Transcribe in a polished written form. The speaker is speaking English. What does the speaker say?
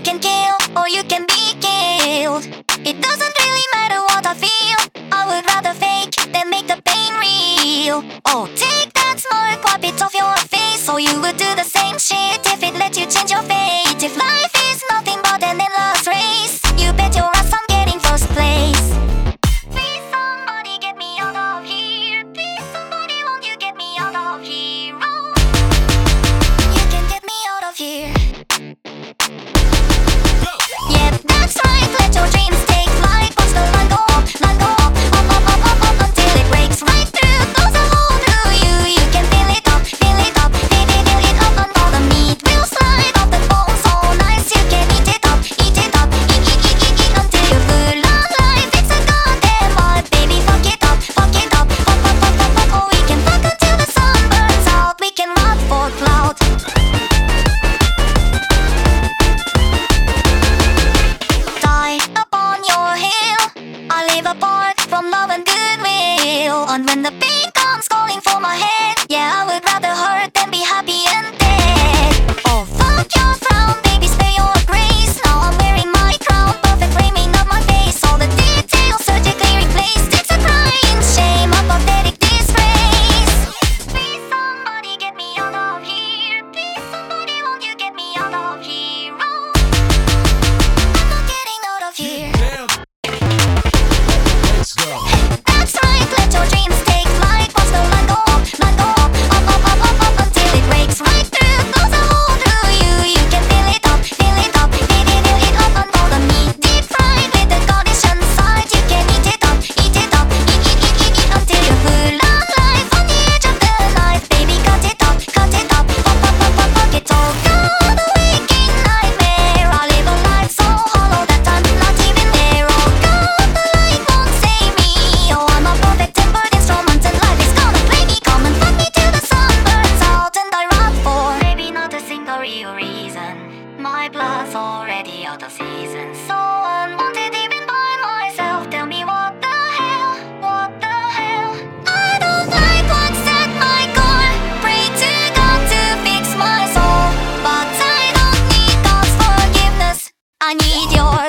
can kill or you can be killed. It doesn't really matter what I feel. I would rather fake than make the pain real. Oh, take that smirk, wipe it off your face. So you would do the same shit if it let you change your fate. If life is nothing but an endless race, you bet your ass I'm getting first place. Please somebody get me out of here. Please somebody, won't you get me out of here? Oh, you can get me out of here. Yeah, that's right, let your dreams take flight. Watch the line go up, until it breaks right through. Close a hole through you, you can feel it up, feel it up, feel it up. And all the meat will slide off the bone so nice. You can eat it up, eat it up, eat until you're full of life. It's a goddamn vibe, baby, fuck it up, fuck it up, fuck. Oh, we can fuck until the sun burns out. We can rock for clout. Apart from love and goodwill. And when the pain comes calling for my head, yeah, I would rather hurt than be happy and dead. Oh, fuck your frown, baby, spare your grace. Now I'm wearing my crown, perfect framing of my face. All the details surgically replaced. It's a crying shame, a pathetic disgrace. Please somebody get me out of here. Please somebody, won't you get me out of here? Oh, I'm not getting out of here. That's right, let your dreams take flight. Watch the line go up, until it breaks right through. Close a hole through you, you can feel it up, feel it up. And all the meat deep fried with the garnish inside. You can eat it up, until you're full of life. On the edge of the knife, baby, cut it up, fuck it all. God, the waking nightmare. I live a life so hollow that I'm not even there. Oh God, the light won't save me. Oh, I'm a perfect tempered instrument and life is gonna play me. Come and fuck me till the sun burns out and I rot for maybe not a single real reason. My blood's already out of season, so unwanted even by myself. Tell me what the hell? I don't like what's at my core. Pray to God to fix my soul, but I don't need God's forgiveness. I need your